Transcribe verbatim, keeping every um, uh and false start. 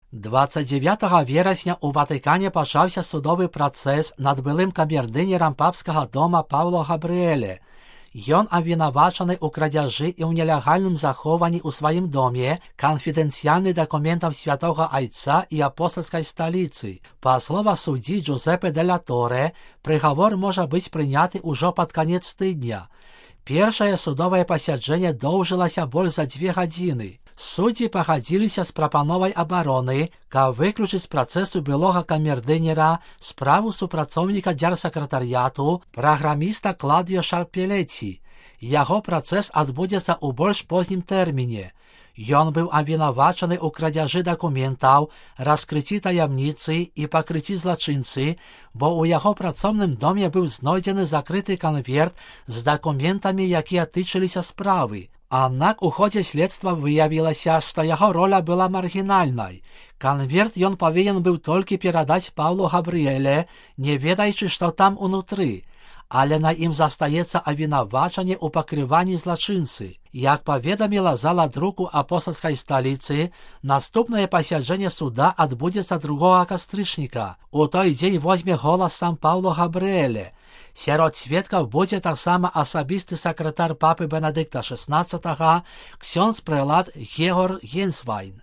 двадцять дев'ятого верасня у Ватикане пачаўся судовы працэс над былым камердынерам папскага дома Паўло Габрыэле. Ён абвінавачаны ў крадзяжы і ў нелегальным захованні ў сваім доме канфідэнцыяльных дакументаў святога Айца і апостальскай сталіцы. Па слова суддзі Джузепе де ла Торе, прыгавор можа быць прыняты ўжо пад канец тыдня. Першае судовае пасяджэнне доўжылася больш за дзве гадзіны. Суддзі пагадзіліся з прапановай абароны, каб выключыць з працэсу былога камердынера справу супрацоўніка дзярсакратарыяту праграміста Клаўдіо Шарпелеці. Яго працэс адбудзецца ў больш познім тэрміне. Ён быў абвінавачаны ў крадзяжы дакументаў, раскрыцці таямніцы і пакрыцці злачынцы, бо ў яго працоўным доме быў знойдзены закрыты канверт з дакументамі, якія тычыліся справы. Аднак у ходзе следства выявілася, што яго роля была маргінальнай. Канверт ён павінен быў толькі перадаць Паўлу Габрыэле, не ведаючы, што там унутры. Але на ім застаецца абвінавачанне ў пакрыванні злачынцы. Як паведаміла зала друку апостальскай сталіцы, наступнае пасяджэнне суда адбудзецца другога кастрычніка. У той дзень возьме голас сам Паўло Габрыэле. Сярод сведкаў будзе таксама асабісты сакратар папы Бенедыкта шаснаццатага, ксёндз прэлат Гегор Генсвайн.